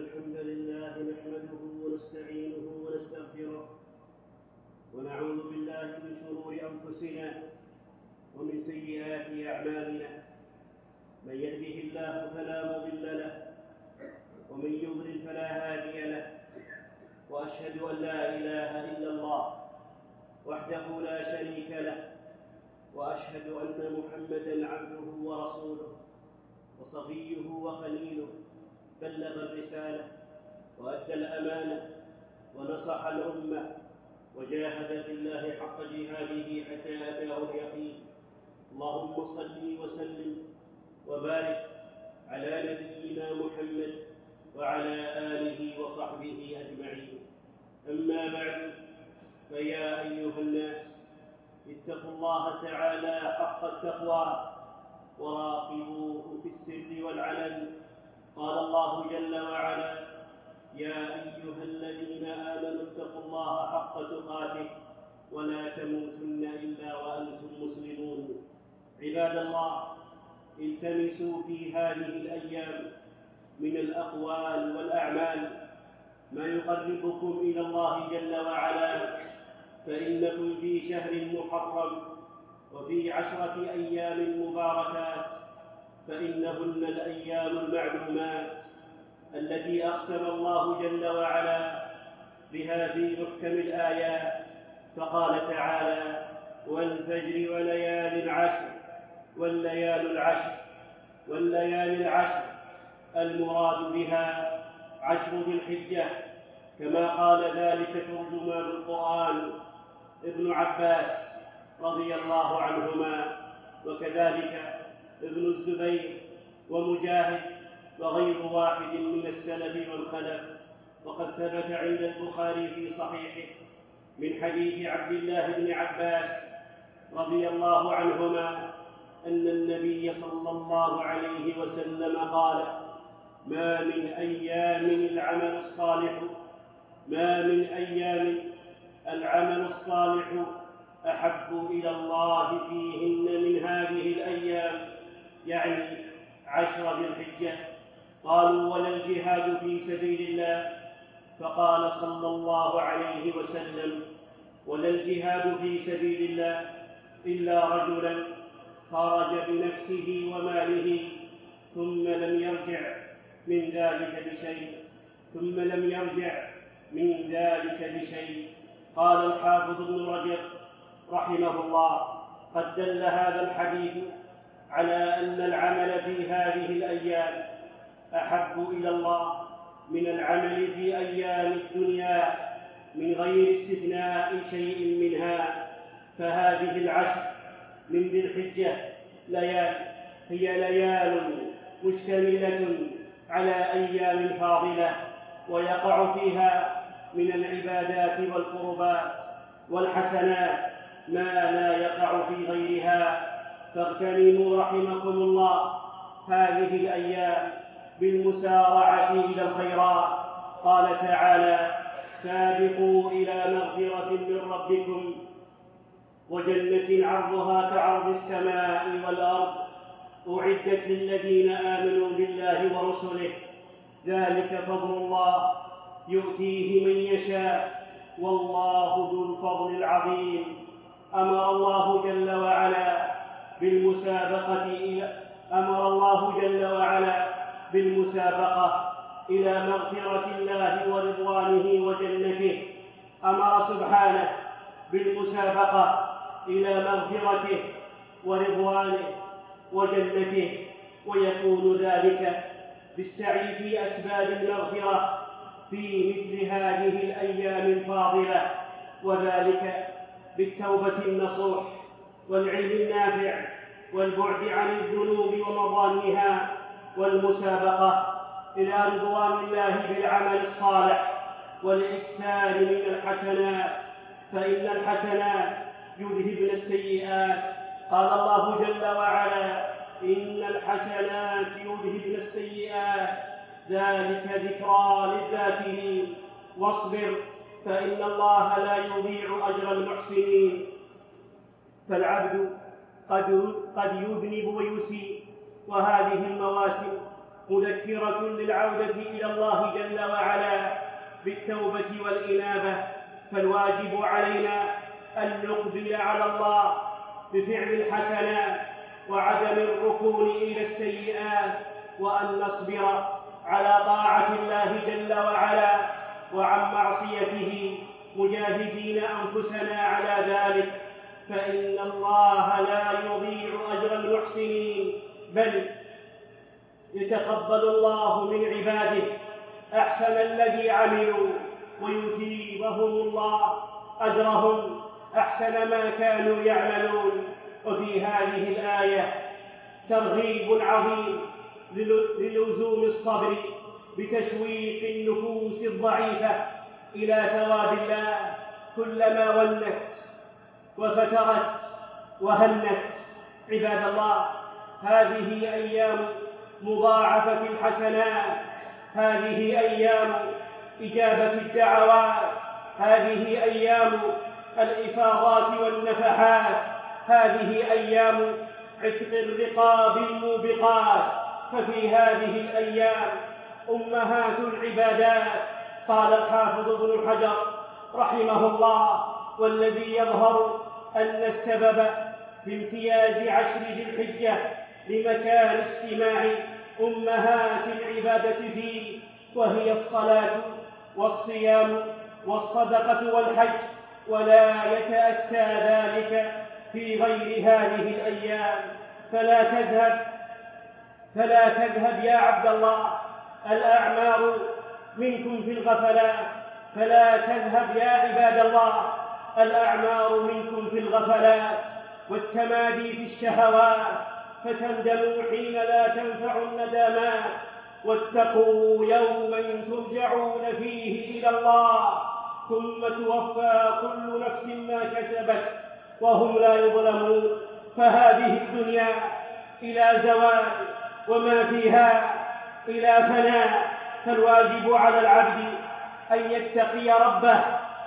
الحمد لله نحمده ونستعينه ونستغفره ونعوذ بالله من شرور أنفسنا ومن سيئات أعمالنا. من يهده الله فلا مضل له ومن يضلل فلا هادي له، وأشهد أن لا إله إلا الله وحده لا شريك له، وأشهد أن محمدًا عبده ورسوله وصفيه وخليله، بلغ الرسالة وأدى الأمانة ونصح الأمة وجاهد في الله حق جهاده حتى أتاه اليقين. اللهم صل وسلم وبارك على نبينا محمد وعلى آله وصحبه أجمعين. أما بعد، فيا أيها الناس، اتقوا الله تعالى حق التقوى وراقبوه في السر والعلن. قال الله جل وعلا: يا أيها الذين آمنوا اتقوا الله حق تقاته ولا تموتن إلا وأنتم مسلمون. عباد الله، التمسوا في هذه الأيام من الأقوال والأعمال ما يقربكم إلى الله جل وعلا، فإنكم في شهر محرم وفي 10 أيام مباركات، فإنهن الأيام المعلومات التي أقسم الله جل وعلا بها في محكم الآيات. فقال تعالى: والفجر وليال عشر. والليالي العشر المراد بها 10 ذي الحجة، كما قال ذلك ترجمان القرآن ابن عباس رضي الله عنهما، وكذلك ابن الزبير ومجاهد وغير واحد من السلف والخلف. وقد ثبت عند البخاري في صحيحه من حديث عبد الله بن عباس رضي الله عنهما أن النبي صلى الله عليه وسلم قال: ما من أيام العمل الصالح أحب إلى الله فيهن من هذه الأيام، يعني 10 ذي الحجة. قالوا: ولا الجهاد في سبيل الله؟ فقال صلى الله عليه وسلم: ولا الجهاد في سبيل الله إلا رجلا خرج بنفسه وماله ثم لم يرجع من ذلك بشيء. قال الحافظ ابن رجب رحمه الله: قد دل هذا الحديث على أن العمل في هذه الأيام أحب إلى الله من العمل في أيام الدنيا من غير استثناء شيء منها. فهذه 10 من ذي الحجة هي ليال مشتملة على أيام فاضلة، ويقع فيها من العبادات والقربات والحسنات ما لا يقع في غيرها. فاغتنموا رحمكم الله هذه الأيام بالمسارعة إلى الخيرات. قال تعالى: سابقوا إلى مغفرة من ربكم وجنة عرضها كعرض السماء والأرض أعدت للذين آمنوا بالله ورسله، ذلك فضل الله يؤتيه من يشاء والله ذو الفضل العظيم. أمر الله جل وعلا بالمسابقة إلى مغفرة الله ورضوانه وجنته. أمر سبحانه بالمسابقة إلى مغفرته ورضوانه وجنته، ويكون ذلك بالسعي في أسباب المغفرة في مثل هذه الأيام الفاضلة، وذلك بالتوبة النصوح والعلم النافع والبعد عن الذنوب ومظانها، والمسابقة إلى رضوان الله بالعمل الصالح والإكثار من الحسنات، فإن الحسنات يذهبن السيئات. قال الله جل وعلا: إن الحسنات يذهبن السيئات ذلك ذكرى للذاكرين. واصبر فإن الله لا يضيع أجر المحسنين. فالعبد قد يذنب ويسيء، وهذه المواسم مذكرة للعودة إلى الله جل وعلا بالتوبة والإنابة. فالواجب علينا أن نقبل على الله بفعل الحسنات وعدم الركون إلى السيئات، وأن نصبر على طاعة الله جل وعلا وعن معصيته مجاهدين أنفسنا على ذلك، فإن الله لا يضيع أجر المحسنين، بل يتقبل الله من عباده أحسن الذي عملوا ويثيبهم الله أجرهم أحسن ما كانوا يعملون. وفي هذه الآية ترغيب عظيم للزوم الصبر بتشويق النفوس الضعيفة إلى ثواب الله كلما ولت وفترت وهنت. عباد الله، هذه أيام مضاعفة الحسنات، هذه أيام إجابة الدعوات، هذه أيام الإفاضات والنفحات، هذه أيام عتق الرقاب الموبقات. ففي هذه الأيام أمهات العبادات. قال الحافظ ابن حجر رحمه الله: والذي يظهر أن السبب في امتياز عشر ذي الحجة لمكان اجتماع أمهات العبادة فيه، وهي الصلاة والصيام والصدقة والحج، ولا يتأتى ذلك في غير هذه الأيام. فلا تذهب يا عبد الله الأعمار منكم في الغفلات، فلا تذهب يا عباد الله الأعمار منكم في الغفلات والتمادي في الشهوات، فتندموا حين لا تنفع الندامات. واتقوا يوما ترجعون فيه إلى الله ثم توفى كل نفس ما كسبت وهم لا يظلمون. فهذه الدنيا إلى زوال وما فيها إلى فناء، فالواجب على العبد أن يتقي ربه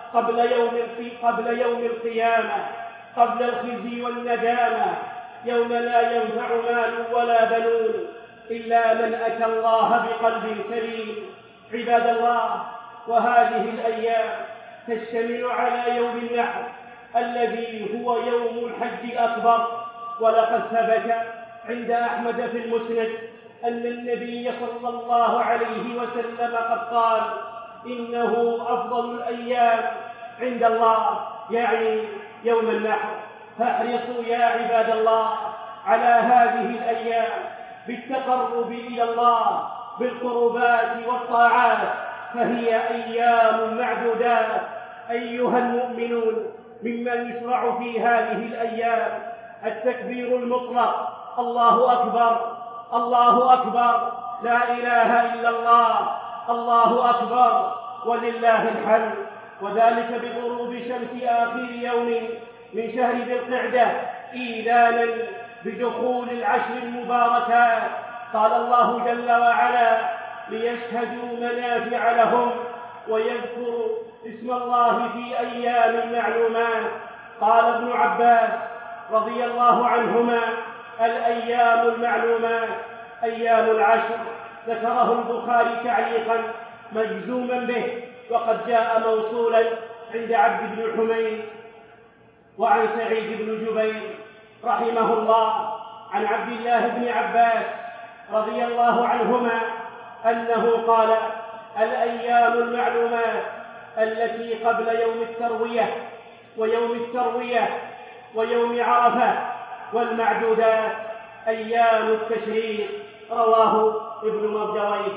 قبل يوم القيامة، قبل الخزي والندامة، يوم لا ينفع مال ولا بنون إلا من أتى الله بقلب سليم. عباد الله، وهذه الأيام تشتمل على يوم النحر الذي هو يوم الحج الأكبر. ولقد ثبت عند أحمد في المسند أن النبي صلى الله عليه وسلم قد قال: إنه أفضل الأيام عند الله، يعني يوم النحر. فاحرصوا يا عباد الله على هذه الأيام بالتقرب إلى الله بالقربات والطاعات، فهي أيام معدودات. أيها المؤمنون، ممن يشرع في هذه الأيام التكبير المطلق: الله أكبر، الله أكبر، لا إله إلا الله، الله أكبر ولله الحمد. وذلك بغروب شمس آخر يوم من شهر ذي القعدة إيلانا بدخول العشر المباركات. قال الله جل وعلا: ليشهدوا منافع لهم ويذكروا اسم الله في أيام معلومات. قال ابن عباس رضي الله عنهما: الأيام المعلومات أيام العشر. ذكره البخاري تعليقا مجزوما به، وقد جاء موصولا عند عبد بن حميد وعن سعيد بن جبير رحمه الله عن عبد الله بن عباس رضي الله عنهما أنه قال: الأيام المعلومات التي قبل يوم التروية ويوم التروية ويوم عرفة، والمعدودات أيام التشريق. رواه ابن مردويه.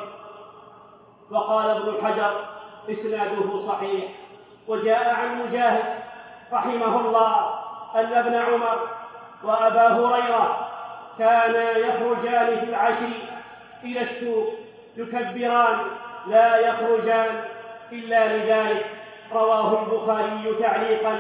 وقال ابن حجر: إسناده صحيح. وجاء عن مجاهد رحمه الله أن ابن عمر وأبا هريرة كانا يخرجان في العشر إلى السوق يكبران، لا يخرجان إلا لذلك. رواه البخاري تعليقا،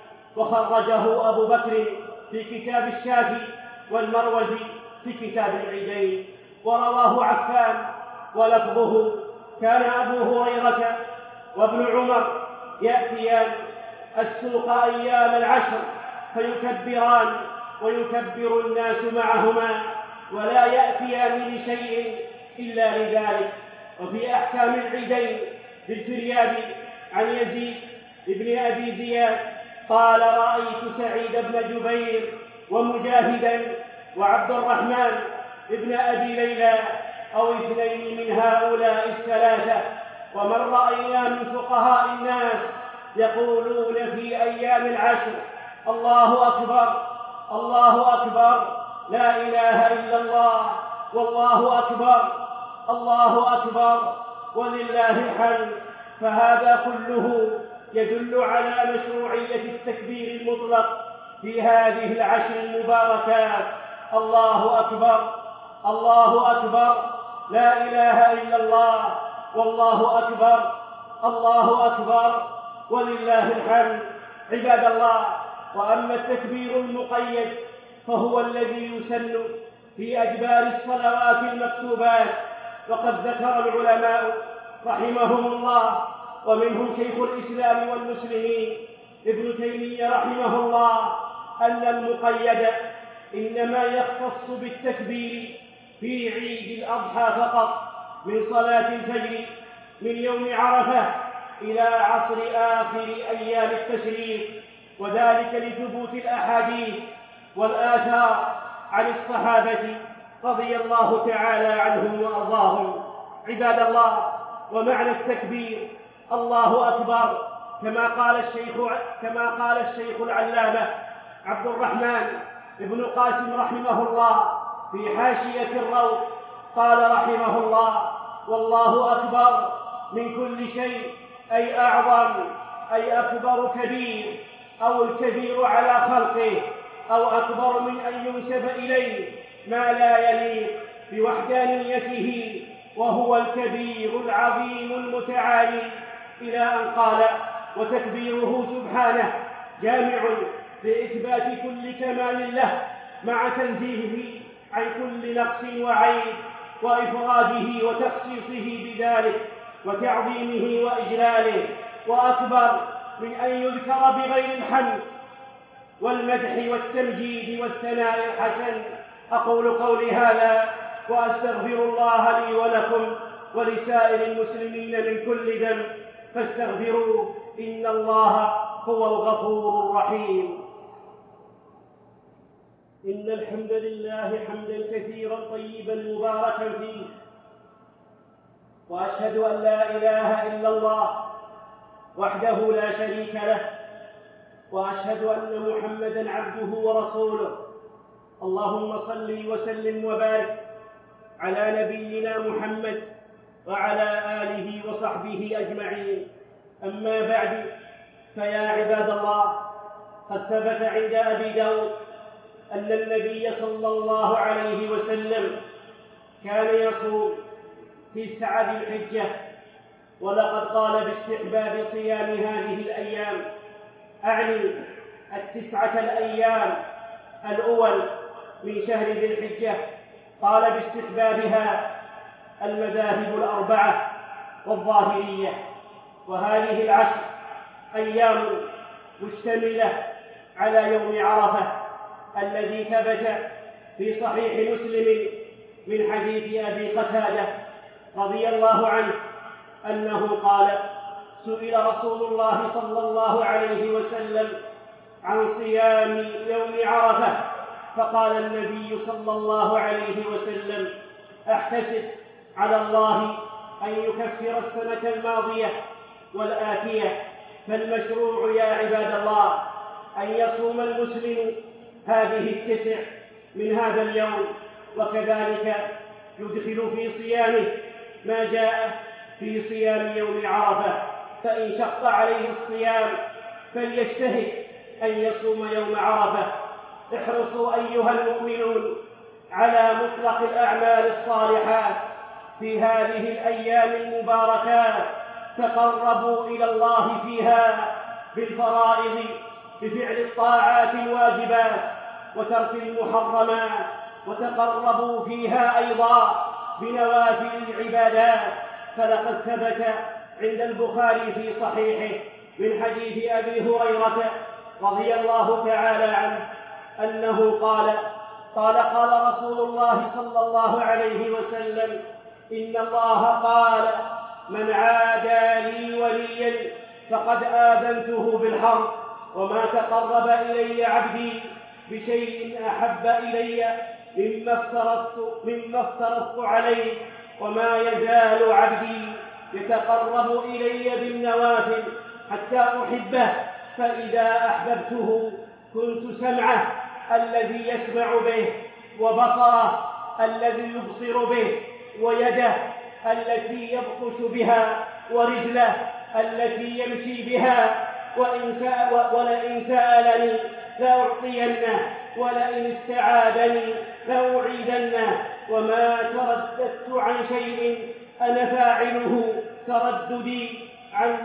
وخرجه أبو بكر في كتاب الشافي، والمروزي في كتاب العيدين. ورواه عفان ولفظه: كان أبو هريرة وابن عمر يأتيان السوق أيام العشر فيكبران ويكبر الناس معهما، ولا يأتيان لشيء إلا لذلك. وفي أحكام العيدين بالفريابي عن يزيد بن أبي زياد قال: رأيت سعيد بن جبير ومجاهدا وعبد الرحمن بن أبي ليلى أو اثنين من هؤلاء الثلاثة، ومن رأينا من فقهاء الناس يقولون في أيام العشر: الله أكبر الله أكبر، لا إله إلا الله، والله أكبر الله أكبر، ولله الحمد. فهذا كله يدل على مشروعية التكبير المطلق في هذه العشر المباركات: الله أكبر الله أكبر، لا إله إلا الله، والله أكبر الله أكبر، ولله الحمد. عباد الله، وأما التكبير المقيد فهو الذي يسن في أدبار الصلوات المكتوبات، وقد ذكر العلماء رحمهم الله ومنهم شيخ الإسلام والمسلمين ابن تيمية رحمه الله أن المقيد إنما يختص بالتكبير في عيد الأضحى فقط، من صلاة الفجر من يوم عرفة إلى عصر آخر أيام التشريق، وذلك لثبوت الأحاديث والآثار عن الصحابة رضي الله تعالى عنهم وأرضاهم. عباد الله، ومعنى التكبير الله أكبر كما قال الشيخ العلامة عبد الرحمن بن قاسم رحمه الله في حاشية الروض، قال رحمه الله: والله أكبر من كل شيء، أي أعظم، أي أكبر كبير، أو الكبير على خلقه، أو أكبر من أن ينسب إليه ما لا يليق بوحدانيته، وهو الكبير العظيم المتعالي، إلى أن قال: وتكبيره سبحانه جامع لإثبات كل كمال له مع تنزيهه عن كل نقص وعيب، وإفراده وتخصيصه بذلك وتعظيمه وإجلاله، وأكبر من أن يذكر بغير الحمد والمدح والتمجيد والثناء الحسن. أقول قولي هذا وأستغفر الله لي ولكم ولسائر المسلمين من كل ذنب، فاستغفروه، إن الله هو الغفور الرحيم. إن الحمد لله حمدا كثيرا طيبا مباركا فيه، وأشهد أن لا إله إلا الله وحده لا شريك له، وأشهد أن محمدا عبده ورسوله. اللهم صل وسلم وبارك على نبينا محمد وعلى آله وصحبه أجمعين. أما بعد، فيا عباد الله، قد ثبت عند أبي داود أن النبي صلى الله عليه وسلم كان يصوم 9 ذي الحجة، ولقد قال باستحباب صيام هذه الأيام، أعني 9 الأيام الأول من شهر ذي الحجة. قال باستحبابها المذاهب 4 والظاهرية. وهذه العشر أيام مشتملة على يوم عرفة الذي ثبت في صحيح مسلم من حديث أبي قتادة رضي الله عنه أنه قال: سئل رسول الله صلى الله عليه وسلم عن صيام يوم عرفة، فقال النبي صلى الله عليه وسلم: أحتسب على الله أن يكفر السنة الماضية والآتية. فالمشروع يا عباد الله أن يصوم المسلم هذه 9 من هذا اليوم، وكذلك يدخل في صيامه ما جاء في صيام يوم عرفة. فإن شق عليه الصيام فليجتهد أن يصوم يوم عرفة. احرصوا أيها المؤمنون على مطلق الأعمال الصالحات في هذه الأيام المباركات، تقربوا إلى الله فيها بالفرائض بفعل الطاعات الواجبات وترك المحرمات، وتقربوا فيها أيضا بنوافل العبادات. فلقد ثبت عند البخاري في صحيحه من حديث أبي هريرة رضي الله تعالى عنه أنه قال رسول الله صلى الله عليه وسلم: إن الله قال: من عادى لي وليا فقد آذنته بالحرب، وما تقرب إلي عبدي بشيء أحب إلي مما افترضت عليه، وما يزال عبدي يتقرب إلي بالنوافل حتى أحبه، فإذا أحببته كنت سمعه الذي يسمع به، وبصره الذي يبصر به، ويده التي يبطش بها، ورجله التي يمشي بها. ولئن سألني لأعطينه، ولئن استعاذني لأعيذنه. وما ترددت عن شيء أنا فاعله ترددي عن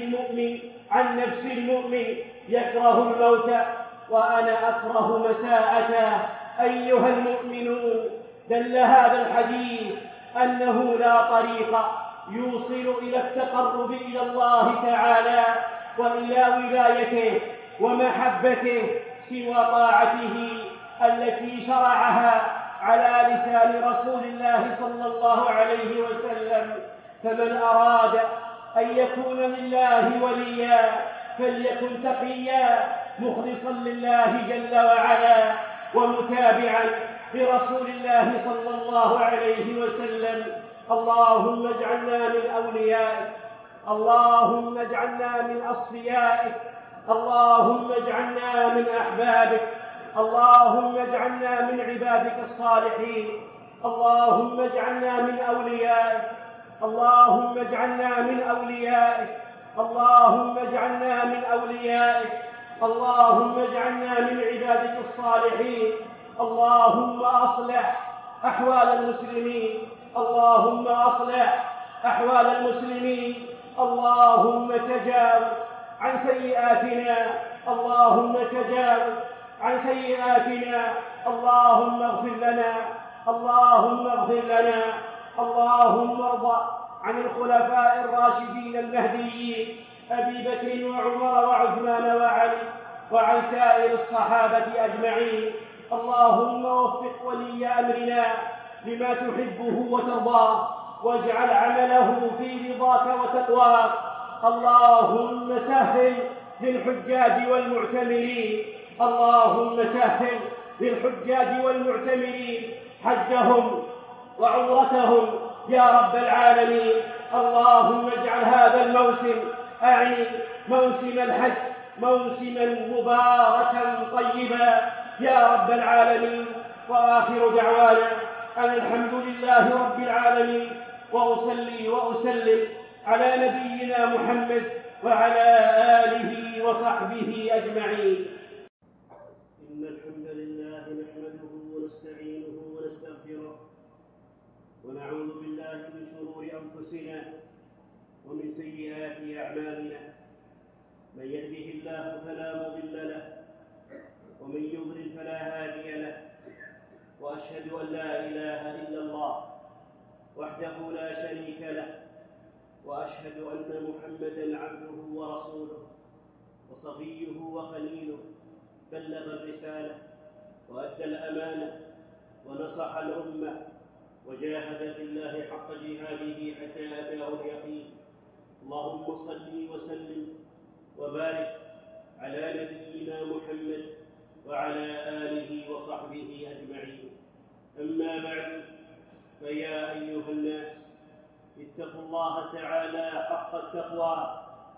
نفس المؤمن يكره الموت وأنا أكره مساءته. أيها المؤمنون، دل هذا الحديث أنه لا طريق يوصل إلى التقرب إلى الله تعالى وإلى ولايته ومحبته سوى طاعته التي شرعها على لسان رسول الله صلى الله عليه وسلم. فمن أراد أن يكون لله وليا فليكن تقيا مخلصا لله جل وعلا ومتابعا لرسول الله صلى الله عليه وسلم. اللهم اجعلنا من أوليائك، اللهم اجعلنا من أصفيائك، اللهم اجعلنا من أحبابك، اللهم اجعلنا من عبادك الصالحين، اللهم اجعلنا من أوليائك، اللهم اجعلنا من أوليائك، اللهم اجعلنا من أوليائك، اللهم اجعلنا من عبادك الصالحين. اللهم أصلح أحوال المسلمين، اللهم أصلح أحوال المسلمين، اللهم تجاوز عن سيئاتنا، اللهم تجاوز عن سيئاتنا، اللهم اغفر لنا، اللهم اغفر لنا. اللهم ارض عن الخلفاء الراشدين المهديين أبي بكر وعمر وعثمان وعلي وعن سائر الصحابة أجمعين. اللهم وفق ولي أمرنا لما تحبه وترضاه، واجعل عمله في رضاك وتقواك. اللهم سهل للحجاج والمعتمرين، اللهم سهل للحجاج والمعتمرين حجهم وعمرتهم يا رب العالمين. اللهم اجعل هذا الموسم موسم الحج موسما مباركا طيبا يا رب العالمين. وآخر دعوانا أن الحمد لله رب العالمين، وأصلي وأسلم على نبينا محمد وعلى آله وصحبه أجمعين. إن الحمد لله نحمده ونستعينه ونستغفره، ونعوذ بالله من شرور أنفسنا ومن سيئات أعمالنا. من يهده الله فلا مضل له، ومن يضلل فلا هادي له. وأشهد أن لا إله إلا الله وحده لا شريك له، وأشهد أن محمدًا عبده ورسوله وصفيه وخليله، بلغ الرسالة وأدى الأمانة ونصح الأمة وجاهد في الله حق جهاده حتى أتاه اليقين. اللهم صل وسلم وبارك على نبينا محمد وعلى آله وصحبه أجمعين. أما بعد، فيا أيها الناس، اتقوا الله تعالى حق التقوى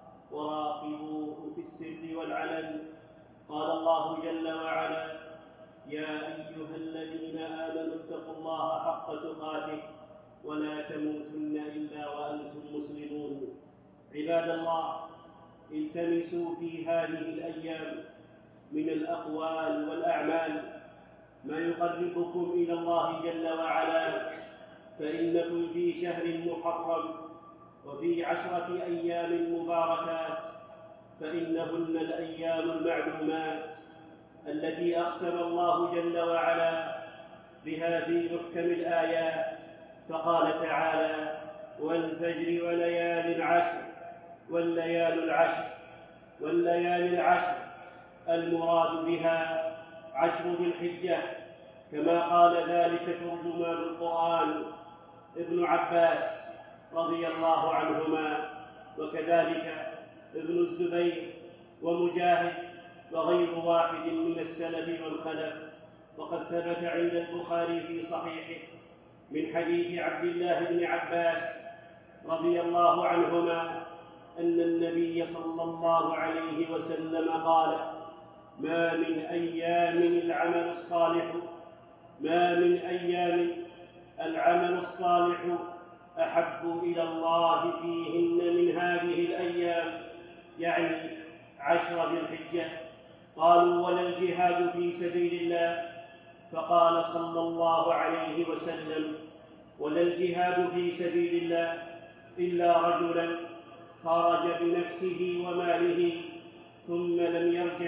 وراقبوه في السر والعلن. قال الله جل وعلا: يا أيها الذين آمنوا اتقوا الله حق تقاته ولا تموتن إلا وأنتم مسلمون. عباد الله، التمسوا في هذه الأيام من الأقوال والأعمال ما يقربكم إلى الله جل وعلا، فإنكم في شهر محرم وفي 10 أيام مباركات، فإنهن الأيام المعلومات التي أقسم الله جل وعلا بها في محكم الآيات. فقال تعالى: والفجر وليال عشر. والليال العشر المراد بها 10 ذي الحجة، كما قال ذلك ترجمان القرآن. ابن عباس رضي الله عنهما، وكذلك ابن الزبير ومجاهد وغير واحد من السلف والخلف. وقد ثبت عند البخاري في صحيحه من حديث عبد الله بن عباس رضي الله عنهما أن النبي صلى الله عليه وسلم قال: ما من أيام العمل الصالح أحب إلى الله فيهن من هذه الأيام، يعني 10 ذي الحجة. قالوا: ولا الجهاد في سبيل الله؟ فقال صلى الله عليه وسلم: ولا الجهاد في سبيل الله إلا رجلا خرج بنفسه وماله ثم لم يرجع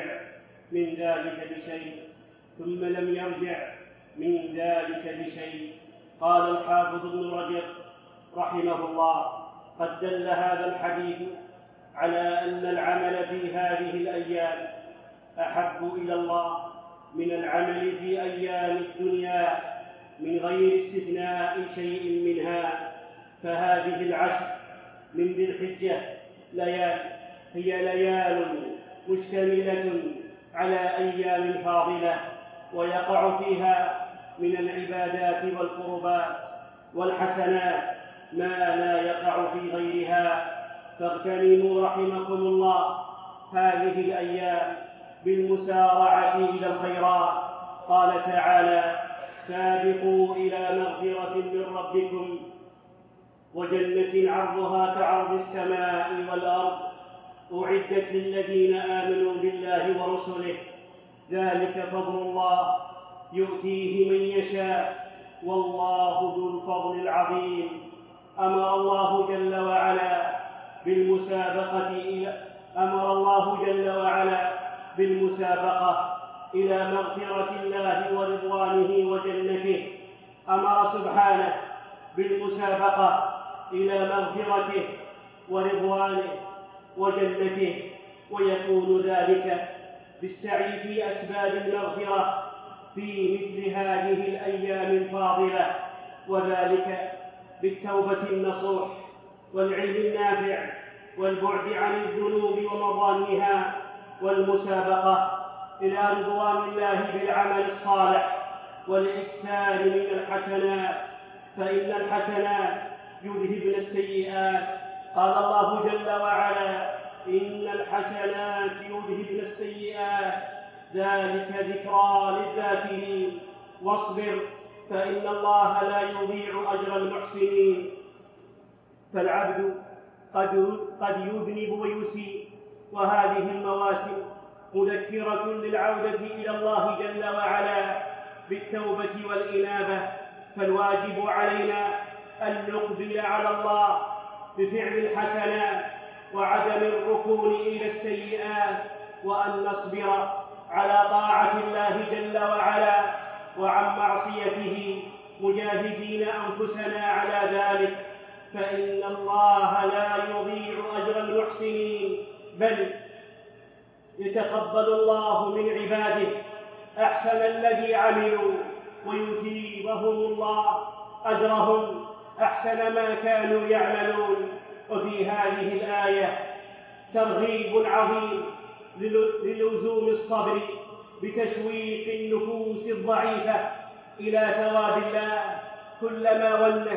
من ذلك بشيء. قال الحافظ ابن رجب رحمه الله: قد دل هذا الحديث على أن العمل في هذه الأيام أحب إلى الله من العمل في أيام الدنيا من غير استثناء شيء منها. فهذه 10 من ذي الحجة هي ليال مشتملة على أيام فاضلة، ويقع فيها من العبادات والقربات والحسنات ما لا يقع في غيرها. فاغتنموا رحمكم الله هذه الأيام بالمسارعة إلى الخيرات. قال تعالى: سابقوا إلى مغفرة من ربكم وجنة عرضها كعرض السماء والأرض أعدت للذين آمنوا بالله ورسله ذلك فضل الله يؤتيه من يشاء والله ذو الفضل العظيم. أمر الله جل وعلا بالمسابقة إلى مغفرة الله ورضوانه وجنته. أمر سبحانه بالمسابقة إلى مغفرته ورضوانه وجنته، ويكون ذلك بالسعي في أسباب المغفرة في مثل هذه الأيام الفاضلة، وذلك بالتوبة النصوح والعلم النافع والبعد عن الذنوب ومضانها، والمسابقة إلى رضوان الله بالعمل الصالح والإكثار من الحسنات، فإن الحسنات يذهبن السيئات. قال الله جل وعلا: إن الحسنات يذهبن السيئات ذلك ذكرى للذاكرين واصبر فإن الله لا يضيع أجر المحسنين. فالعبد قد يذنب ويسيء، وهذه المواسم مذكرة للعودة إلى الله جل وعلا بالتوبة والإنابة. فالواجب علينا أن نقبل على الله بفعل الحسنات وعدم الركون إلى السيئات، وأن نصبر على طاعة الله جل وعلا وعن معصيته مجاهدين أنفسنا على ذلك، فإن الله لا يضيع أجر المحسنين، بل يتقبل الله من عباده أحسن الذي عملوا ويثيبهم الله أجرهم أحسن ما كانوا يعملون. وفي هذه الآية ترغيب عظيم للزوم الصبر بتشويق النفوس الضعيفة إلى ثواب الله كلما ولت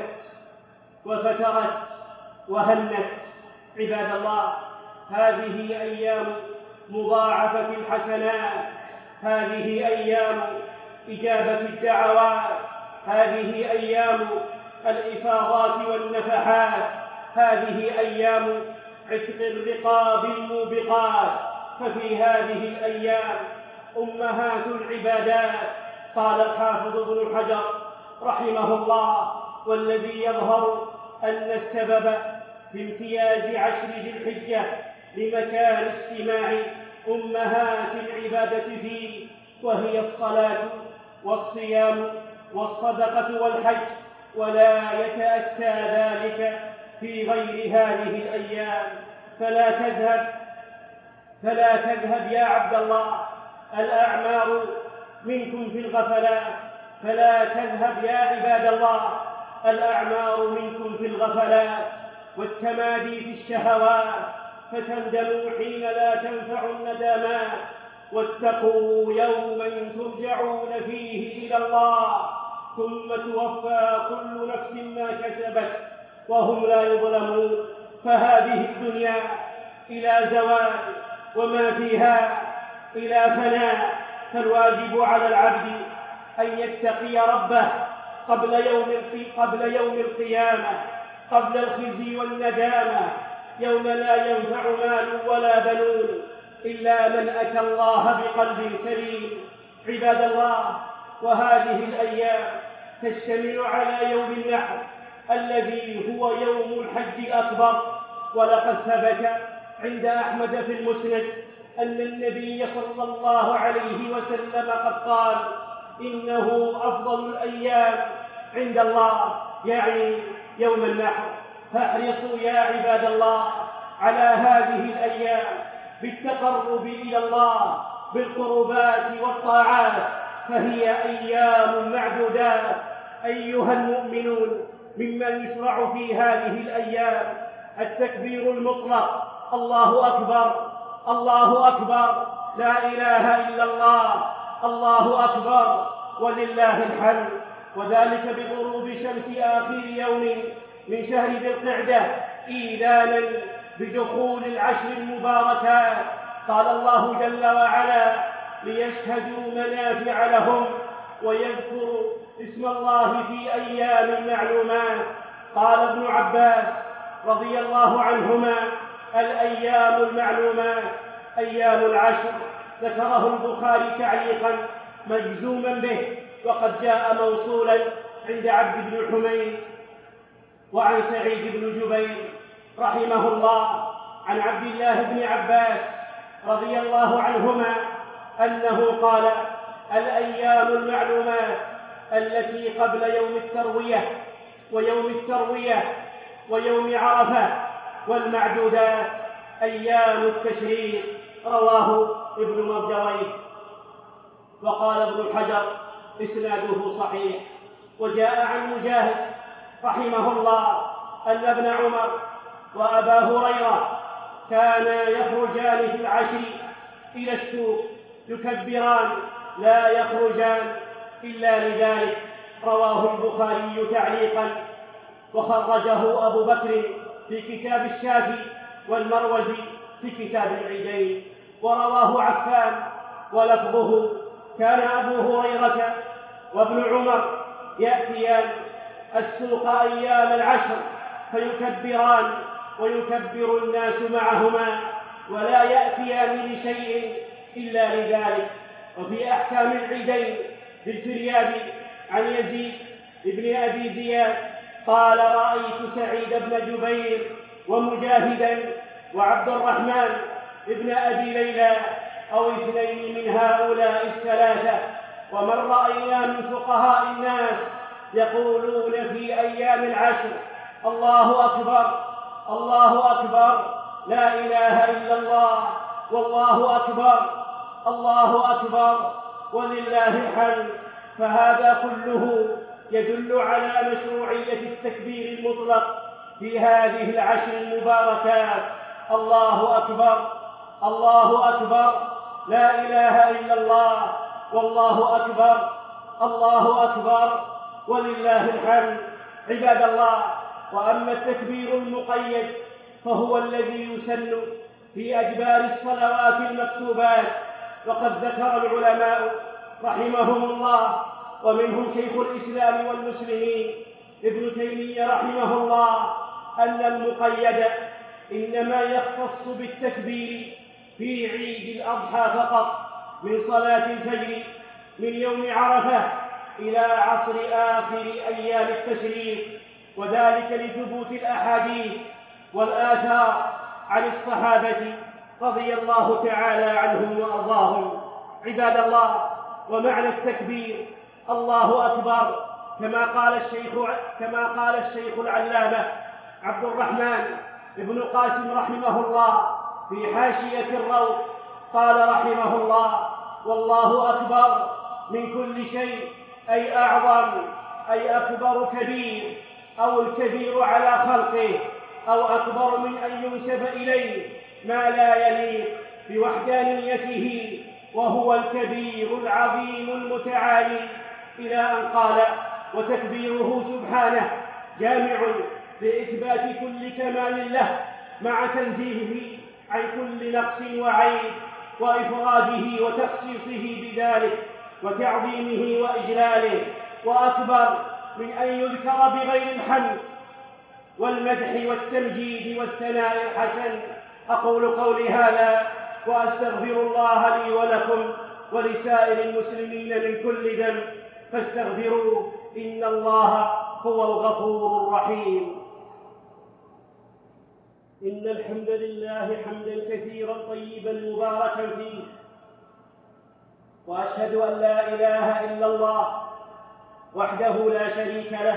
وفترت وهنت. عباد الله، هذه أيام مضاعفة الحسنات، هذه أيام إجابة الدعوات، هذه أيام الإفاضات والنفحات، هذه أيام عتق الرقاب الموبقات. ففي هذه الأيام أمهات العبادات. قال الحافظ ابن حجر رحمه الله: والذي يظهر أن السبب في امتياز 10 ذي الحجة لمكان اجتماع أمهات العبادة فيه، وهي الصلاة والصيام والصدقة والحج، ولا يتأتى ذلك في غير هذه الأيام. فلا تذهب يا عبد الله الأعمار منكم في الغفلات، فلا تذهب يا عباد الله الأعمار منكم في الغفلات والتمادي في الشهوات، فتندموا حين لا تنفع الندامات. واتقوا يوما ترجعون فيه إلى الله ثم توفى كل نفس ما كسبت وهم لا يظلمون. فهذه الدنيا إلى زوال وما فيها إلى فناء، فالواجب على العبد أن يتقي ربه قبل يوم القيامة، قبل الخزي والندامة، يوم لا ينفع مال ولا بنون إلا من أتى الله بقلب سليم. عباد الله، وهذه الأيام تشتمل على يوم النحر الذي هو يوم الحج الأكبر. ولقد ثبت عند أحمد في المسند أن النبي صلى الله عليه وسلم قد قال: إنه أفضل الأيام عند الله، يعني يوم النحر. فاحرصوا يا عباد الله على هذه الأيام بالتقرب إلى الله بالقربات والطاعات، فهي أيام معدودات. أيها المؤمنون، ممن يشرع في هذه الأيام التكبير المطلق: الله أكبر، الله أكبر، لا إله إلا الله، الله أكبر ولله الحمد. وذلك بغروب شمس آخر يوم من شهر ذي القعدة إيذانا بدخول العشر المباركات. قال الله جل وعلا: ليشهدوا منافع لهم ويذكروا اسم الله في أيام معلومات. قال ابن عباس رضي الله عنهما: الأيام المعلومات أيام العشر. ذكره البخاري تعليقا مجزوما به، وقد جاء موصولا عند عبد بن حميد وعن سعيد بن جبير رحمه الله عن عبد الله بن عباس رضي الله عنهما أنه قال: الأيام المعلومات التي قبل يوم التروية ويوم عرفة والمعدودات أيام التشريق. رواه ابن مردويه. وقال ابن حجر: إسناده صحيح. وجاء عن مجاهد رحمه الله أن ابن عمر وأبا هريرة كانا يخرجان في العشر إلى السوق يكبران لا يخرجان إلا لذلك. رواه البخاري تعليقا، وخرجه أبو بكر في كتاب الشافي والمروزي في كتاب العيدين. ورواه عفان ولفظه: كان أبو هريرة وابن عمر يأتيان السوق أيام العشر فيكبران ويكبر الناس معهما ولا يأتيان لشيء إلا لذلك. وفي أحكام العيدين بالفريابي عن يزيد بن أبي زياد قال: رأيت سعيد بن جبير ومجاهدا وعبد الرحمن ابن أبي ليلى أو اثنين من هؤلاء الثلاثة، ومن رأينا من فقهاء الناس يقولون في أيام العشر: الله أكبر، الله أكبر، لا إله إلا الله، والله أكبر، الله أكبر ولله الحمد. فهذا كله يدل على مشروعية التكبير المطلق في هذه العشر المباركات: الله أكبر، الله أكبر، لا إله إلا الله، والله أكبر، الله أكبر ولله الحمد. عباد الله، وأما التكبير المقيد فهو الذي يسن في أدبار الصلوات المكتوبات، وقد ذكر العلماء رحمهم الله ومنهم شيخ الإسلام والمسلمين ابن تيمية رحمه الله أن المقيد إنما يختص بالتكبير في عيد الأضحى فقط، من صلاة الفجر من يوم عرفة إلى عصر آخر أيام التشريق، وذلك لثبوت الأحاديث والآثار عن الصحابة رضي الله تعالى عنهم وأرضاهم. عباد الله، ومعنى التكبير الله أكبر كما قال الشيخ العلامة عبد الرحمن بن قاسم رحمه الله في حاشية الروض، قال رحمه الله: والله أكبر من كل شيء، أي أعظم، أي أكبر كبير، أو الكبير على خلقه أو أكبر من أن ينسب إليه ما لا يليق بوحدانيته، وهو الكبير العظيم المتعالي، إلى أن قال: وتكبيره سبحانه جامع لإثبات كل كمال له مع تنزيهه عن كل نقص وعيب، وإفراده وتخصيصه بذلك وتعظيمه وإجلاله، وأكبر من أن يذكر بغير الحمد والمدح والتمجيد والثناء الحسن. أقول قولي هذا وأستغفر الله لي ولكم ولسائر المسلمين من كل ذنب فاستغفروه، إن الله هو الغفور الرحيم. إن الحمد لله حمدا كثيرا طيبا مباركا فيه، وأشهد أن لا إله إلا الله وحده لا شريك له،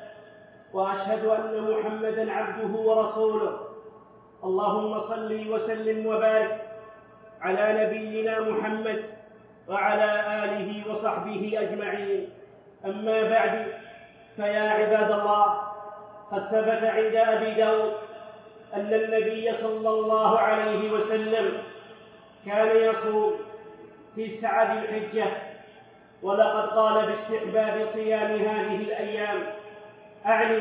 وأشهد أن محمدًا عبده ورسوله. اللهم صل وسلم وبارك على نبينا محمد وعلى آله وصحبه أجمعين. أما بعد، فيا عباد الله، قد ثبت عند أبي داود أن النبي صلى الله عليه وسلم كان يصوم 9 ذي الحجة، ولقد قال باستحباب صيام هذه الأيام، أعني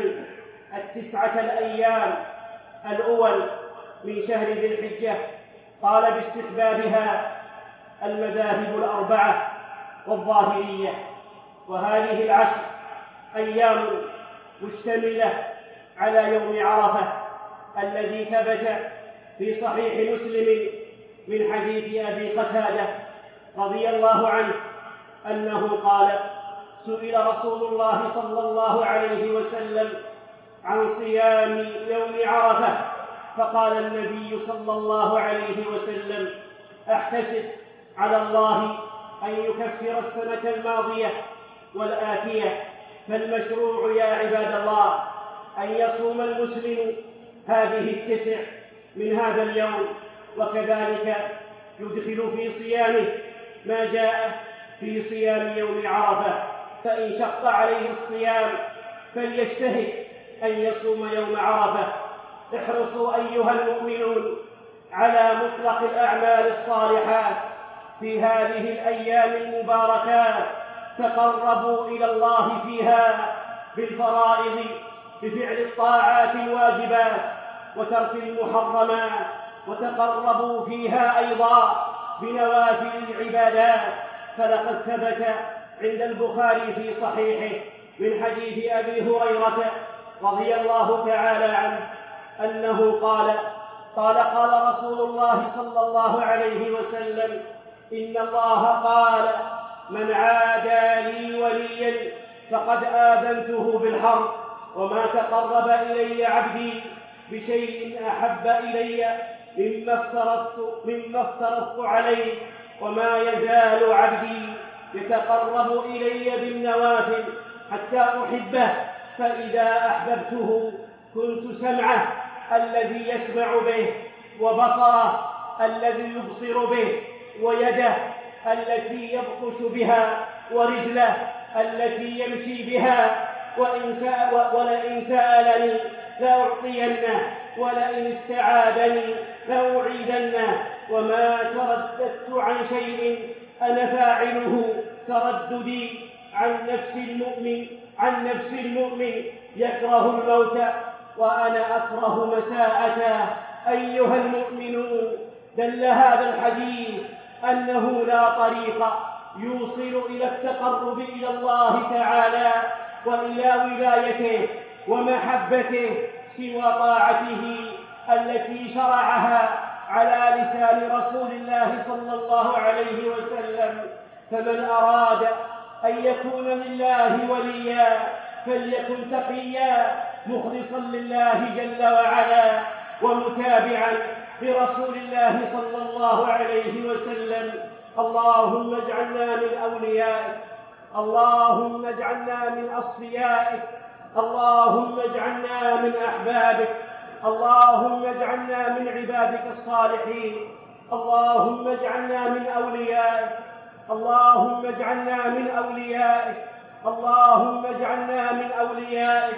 9 الأيام الأول من شهر ذي الحجة. قال باستحبابها المذاهب 4 والظاهرية. وهذه 10 أيام مشتملة على يوم عرفة الذي ثبت في صحيح مسلم من حديث أبي قتادة رضي الله عنه أنه قال: سئل رسول الله صلى الله عليه وسلم عن صيام يوم عرفة، فقال النبي صلى الله عليه وسلم: أحتسب على الله أن يكفر السنة الماضية والآتية. فالمشروع يا عباد الله أن يصوم المسلم هذه 9 من هذا اليوم، وكذلك يدخل في صيامه ما جاء في صيام يوم عرفة. فإن شق عليه الصيام فليجتهد أن يصوم يوم عرفة. احرصوا أيها المؤمنون على مطلق الأعمال الصالحات في هذه الأيام المباركات، تقربوا إلى الله فيها بالفرائض بفعل الطاعات الواجبات وترك المحرمات، وتقربوا فيها أيضا بنوافل العبادات. فلقد ثبت عند البخاري في صحيحه من حديث أبي هريرة رضي الله تعالى عنه أنه قال رسول الله صلى الله عليه وسلم: إن الله قال: من عادى لي وليا فقد آذنته بالحرب، وما تقرب إلي عبدي بشيء أحب إلي مما افترضت عليه، وما يزال عبدي يتقرب إلي بالنوافل حتى أحبه، فإذا أحببته كنت سمعه الذي يسمع به، وبصره الذي يبصر به، ويده التي يبطش بها، ورجله التي يمشي بها. ولئن سألني لأعطينه، ولئن استعاذني لأعيذنه. وما ترددت عن شيء أنا فاعله ترددي عن نفس المؤمن يكره الموت وأنا أكره مساءته. أيها المؤمنون، دل هذا الحديث أنه لا طريق يوصل إلى التقرب إلى الله تعالى وإلى ولايته ومحبته سوى طاعته التي شرعها على لسان رسول الله صلى الله عليه وسلم. فمن أراد أن يكون لله وليا فليكن تقيا مخلصا لله جل وعلا ومتابعا لرسول الله صلى الله عليه وسلم. اللهم اجعلنا من أوليائك، اللهم اجعلنا من أصفيائك، اللهم اجعلنا من أحبابك، اللهم اجعلنا من عبادك الصالحين، اللهم اجعلنا من أوليائك، اللهم اجعلنا من أوليائك، اللهم اجعلنا من أوليائك.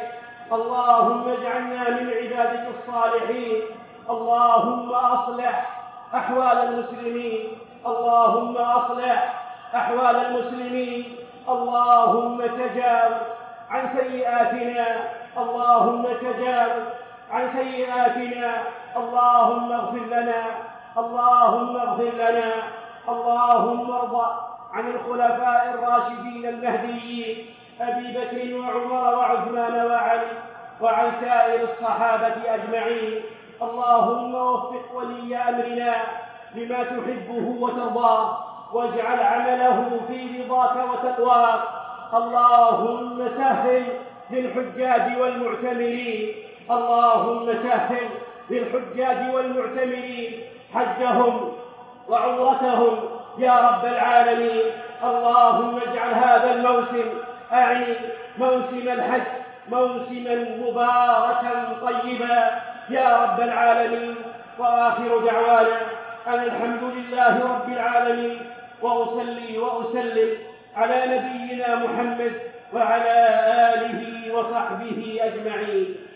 اللهم اجعلنا من عبادك الصالحين. اللهم أصلح أحوال المسلمين، اللهم أصلح أحوال المسلمين. اللهم تجاوز عن سيئاتنا، اللهم تجاوز عن سيئاتنا. اللهم اغفر لنا، اللهم اغفر لنا. اللهم ارض عن الخلفاء الراشدين المهديين أبي بكر وعمر وعثمان وعلي، وعن سائر الصحابة أجمعين. اللهم وفق ولي أمرنا لما تحبه وترضاه، واجعل عمله في رضاك وتقواك. اللهم سهل للحجاج والمعتمرين، اللهم سهل للحجاج والمعتمرين حجهم وعمرتهم يا رب العالمين. اللهم اجعل هذا الموسم، أعني موسم الحج، موسما مباركا طيبا يا رب العالمين. وآخر دعوانا أن الحمد لله رب العالمين، وأصلي وأسلم على نبينا محمد وعلى آله وصحبه أجمعين.